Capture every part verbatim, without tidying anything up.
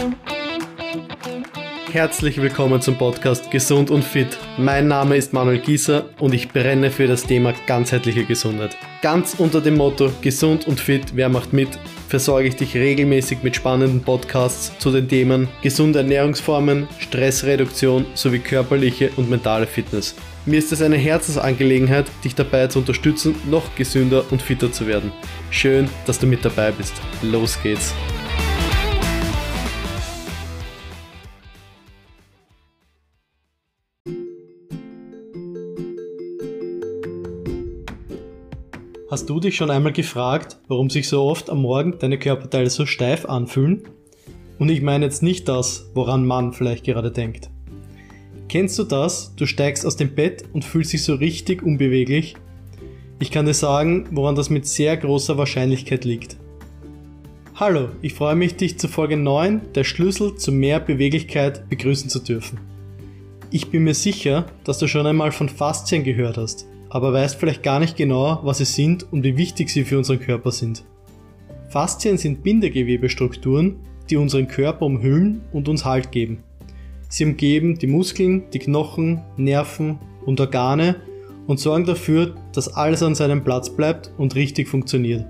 Herzlich willkommen zum Podcast Gesund und Fit. Mein Name ist Manuel Gieser und ich brenne für das Thema ganzheitliche Gesundheit. Ganz unter dem Motto Gesund und Fit, wer macht mit, versorge ich dich regelmäßig mit spannenden Podcasts zu den Themen gesunde Ernährungsformen, Stressreduktion sowie körperliche und mentale Fitness. Mir ist es eine Herzensangelegenheit, dich dabei zu unterstützen, noch gesünder und fitter zu werden. Schön, dass du mit dabei bist. Los geht's! Hast du dich schon einmal gefragt, warum sich so oft am Morgen deine Körperteile so steif anfühlen? Und ich meine jetzt nicht das, woran man vielleicht gerade denkt. Kennst du das? Du steigst aus dem Bett und fühlst dich so richtig unbeweglich? Ich kann dir sagen, woran das mit sehr großer Wahrscheinlichkeit liegt. Hallo, ich freue mich, dich zu Folge neun, der Schlüssel zu mehr Beweglichkeit, begrüßen zu dürfen. Ich bin mir sicher, dass du schon einmal von Faszien gehört hast, aber weißt vielleicht gar nicht genau, was sie sind und wie wichtig sie für unseren Körper sind. Faszien sind Bindegewebestrukturen, die unseren Körper umhüllen und uns Halt geben. Sie umgeben die Muskeln, die Knochen, Nerven und Organe und sorgen dafür, dass alles an seinem Platz bleibt und richtig funktioniert.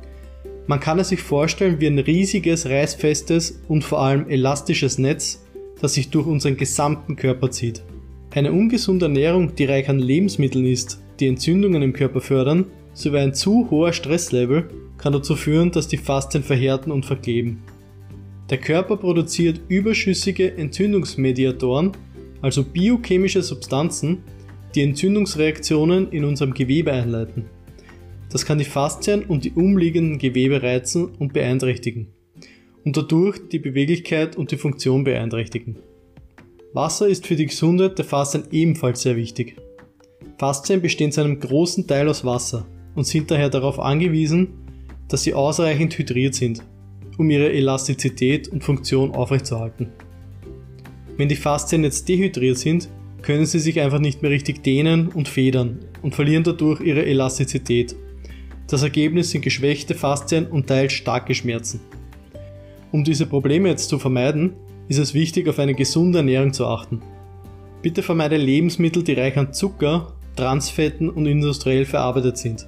Man kann es sich vorstellen wie ein riesiges, reißfestes und vor allem elastisches Netz, das sich durch unseren gesamten Körper zieht. Eine ungesunde Ernährung, die reich an Lebensmitteln ist, die Entzündungen im Körper fördern, sowie ein zu hoher Stresslevel kann dazu führen, dass die Faszien verhärten und verkleben. Der Körper produziert überschüssige Entzündungsmediatoren, also biochemische Substanzen, die Entzündungsreaktionen in unserem Gewebe einleiten. Das kann die Faszien und die umliegenden Gewebe reizen und beeinträchtigen und dadurch die Beweglichkeit und die Funktion beeinträchtigen. Wasser ist für die Gesundheit der Faszien ebenfalls sehr wichtig. Faszien bestehen zu einem großen Teil aus Wasser und sind daher darauf angewiesen, dass sie ausreichend hydriert sind, um ihre Elastizität und Funktion aufrechtzuerhalten. Wenn die Faszien jetzt dehydriert sind, können sie sich einfach nicht mehr richtig dehnen und federn und verlieren dadurch ihre Elastizität. Das Ergebnis sind geschwächte Faszien und teils starke Schmerzen. Um diese Probleme jetzt zu vermeiden, ist es wichtig, auf eine gesunde Ernährung zu achten. Bitte vermeide Lebensmittel, die reich an Zucker, Transfetten und industriell verarbeitet sind.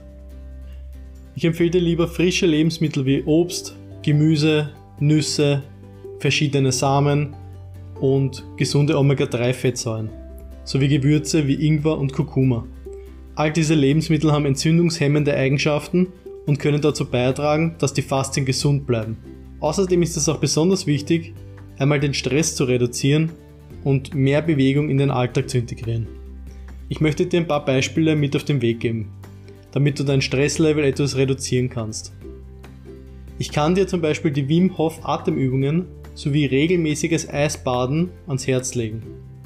Ich empfehle dir lieber frische Lebensmittel wie Obst, Gemüse, Nüsse, verschiedene Samen und gesunde Omega drei Fettsäuren, sowie Gewürze wie Ingwer und Kurkuma. All diese Lebensmittel haben entzündungshemmende Eigenschaften und können dazu beitragen, dass die Faszien gesund bleiben. Außerdem ist es auch besonders wichtig, einmal den Stress zu reduzieren und mehr Bewegung in den Alltag zu integrieren. Ich möchte dir ein paar Beispiele mit auf den Weg geben, damit du dein Stresslevel etwas reduzieren kannst. Ich kann dir zum Beispiel die Wim Hof Atemübungen sowie regelmäßiges Eisbaden ans Herz legen.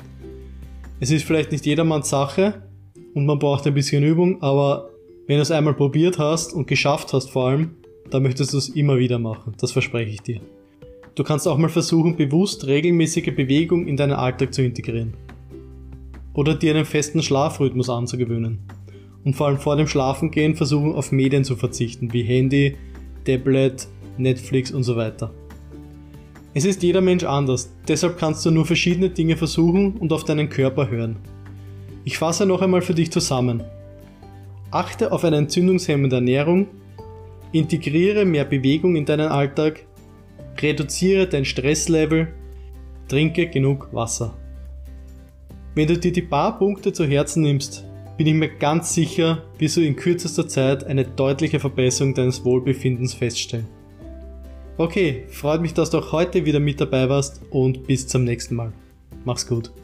Es ist vielleicht nicht jedermanns Sache und man braucht ein bisschen Übung, aber wenn du es einmal probiert hast und geschafft hast vor allem, dann möchtest du es immer wieder machen, das verspreche ich dir. Du kannst auch mal versuchen, bewusst regelmäßige Bewegung in deinen Alltag zu integrieren. Oder dir einen festen Schlafrhythmus anzugewöhnen. Und vor allem vor dem Schlafengehen versuchen, auf Medien zu verzichten, wie Handy, Tablet, Netflix und so weiter. Es ist jeder Mensch anders, deshalb kannst du nur verschiedene Dinge versuchen und auf deinen Körper hören. Ich fasse noch einmal für dich zusammen. Achte auf eine entzündungshemmende Ernährung, integriere mehr Bewegung in deinen Alltag, reduziere dein Stresslevel, trinke genug Wasser. Wenn du dir die paar Punkte zu Herzen nimmst, bin ich mir ganz sicher, wirst du in kürzester Zeit eine deutliche Verbesserung deines Wohlbefindens feststellen. Okay, freut mich, dass du auch heute wieder mit dabei warst und bis zum nächsten Mal. Mach's gut.